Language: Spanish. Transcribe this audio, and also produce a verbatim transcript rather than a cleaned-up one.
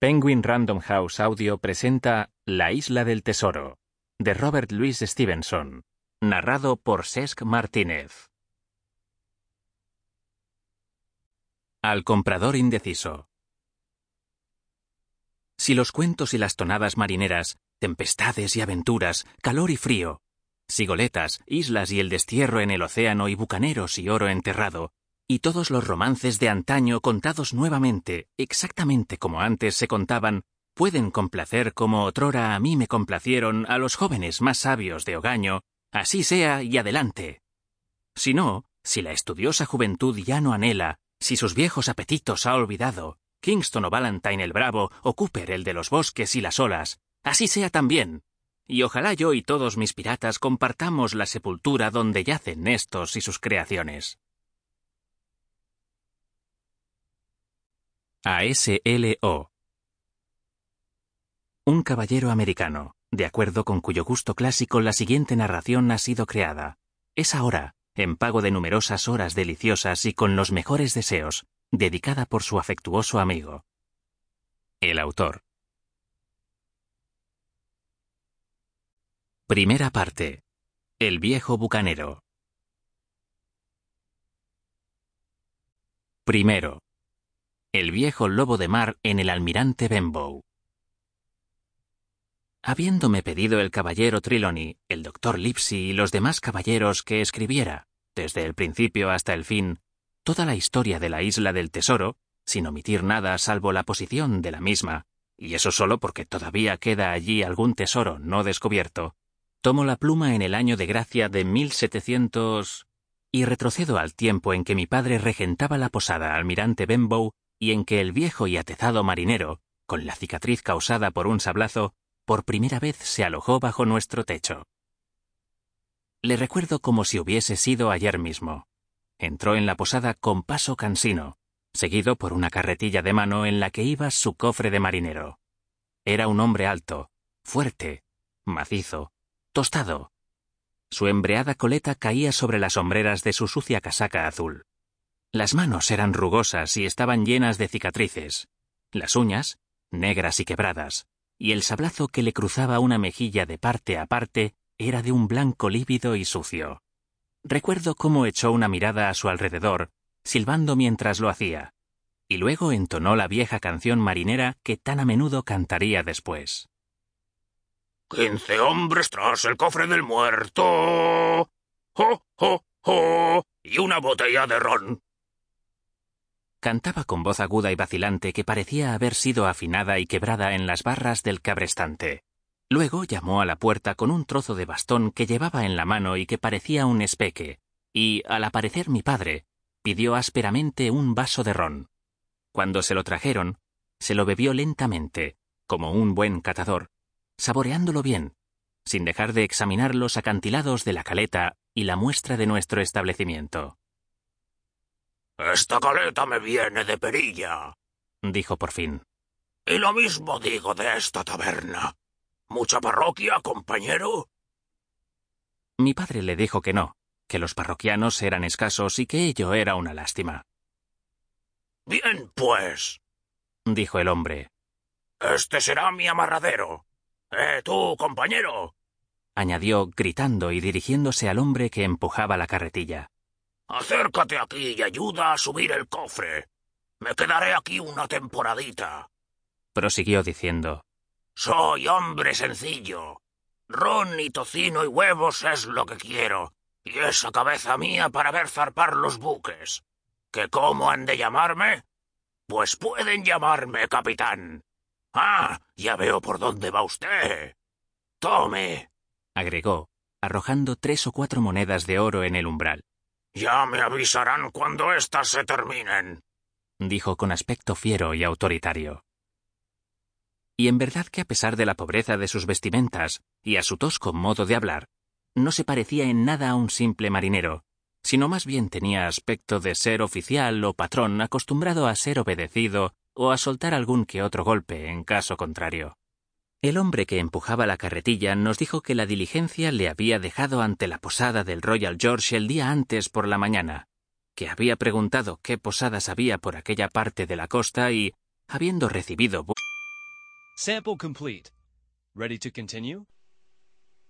Penguin Random House Audio presenta La Isla del Tesoro, de Robert Louis Stevenson, narrado por Cesc Martínez. Al comprador indeciso. Si los cuentos y las tonadas marineras, tempestades y aventuras, calor y frío, sigoletas, islas y el destierro en el océano y bucaneros y oro enterrado, y todos los romances de antaño contados nuevamente, exactamente como antes se contaban, pueden complacer como otrora a mí me complacieron a los jóvenes más sabios de Ogaño, así sea y adelante. Si no, si la estudiosa juventud ya no anhela, si sus viejos apetitos ha olvidado, Kingston o Valentine el Bravo o Cooper el de los bosques y las olas, así sea también. Y ojalá yo y todos mis piratas compartamos la sepultura donde yacen estos y sus creaciones. A S L O. Un caballero americano, de acuerdo con cuyo gusto clásico la siguiente narración ha sido creada. Es ahora, en pago de numerosas horas deliciosas y con los mejores deseos, dedicada por su afectuoso amigo. El autor. Primera parte. El viejo bucanero. Primero. El viejo lobo de mar en el almirante Benbow. Habiéndome pedido el caballero Trelawney, el doctor Livesey y los demás caballeros que escribiera, desde el principio hasta el fin, toda la historia de la Isla del Tesoro, sin omitir nada salvo la posición de la misma, y eso solo porque todavía queda allí algún tesoro no descubierto, tomo la pluma en el año de gracia de mil setecientos y retrocedo al tiempo en que mi padre regentaba la posada almirante Benbow y en que el viejo y atezado marinero, con la cicatriz causada por un sablazo, por primera vez se alojó bajo nuestro techo. Le recuerdo como si hubiese sido ayer mismo. Entró en la posada con paso cansino, seguido por una carretilla de mano en la que iba su cofre de marinero. Era un hombre alto, fuerte, macizo, tostado. Su embreada coleta caía sobre las hombreras de su sucia casaca azul. Las manos eran rugosas y estaban llenas de cicatrices, las uñas, negras y quebradas, y el sablazo que le cruzaba una mejilla de parte a parte era de un blanco lívido y sucio. Recuerdo cómo echó una mirada a su alrededor, silbando mientras lo hacía, y luego entonó la vieja canción marinera que tan a menudo cantaría después. Quince hombres tras el cofre del muerto, ¡ho, ho, ho! Y una botella de ron. Cantaba con voz aguda y vacilante que parecía haber sido afinada y quebrada en las barras del cabrestante. Luego llamó a la puerta con un trozo de bastón que llevaba en la mano y que parecía un espeque, y, al aparecer mi padre, pidió ásperamente un vaso de ron. Cuando se lo trajeron, se lo bebió lentamente, como un buen catador, saboreándolo bien, sin dejar de examinar los acantilados de la caleta y la muestra de nuestro establecimiento. «Esta caleta me viene de perilla», dijo por fin. «Y lo mismo digo de esta taberna. ¿Mucha parroquia, compañero?» Mi padre le dijo que no, que los parroquianos eran escasos y que ello era una lástima. «Bien, pues», dijo el hombre. «Este será mi amarradero. ¡Eh, tú, compañero!», añadió, gritando y dirigiéndose al hombre que empujaba la carretilla. «Acércate aquí y ayuda a subir el cofre. Me quedaré aquí una temporadita», prosiguió diciendo. «Soy hombre sencillo. Ron y tocino y huevos es lo que quiero, y esa cabeza mía para ver zarpar los buques. ¿Que cómo han de llamarme? Pues pueden llamarme capitán. Ah, ya veo por dónde va usted. Tome», agregó, arrojando tres o cuatro monedas de oro en el umbral. «Ya me avisarán cuando éstas se terminen», dijo con aspecto fiero y autoritario. Y en verdad que a pesar de la pobreza de sus vestimentas y a su tosco modo de hablar, no se parecía en nada a un simple marinero, sino más bien tenía aspecto de ser oficial o patrón acostumbrado a ser obedecido o a soltar algún que otro golpe en caso contrario. El hombre que empujaba la carretilla nos dijo que la diligencia le había dejado ante la posada del Royal George el día antes por la mañana, que había preguntado qué posadas había por aquella parte de la costa y, habiendo recibido Sample complete. Ready to continue?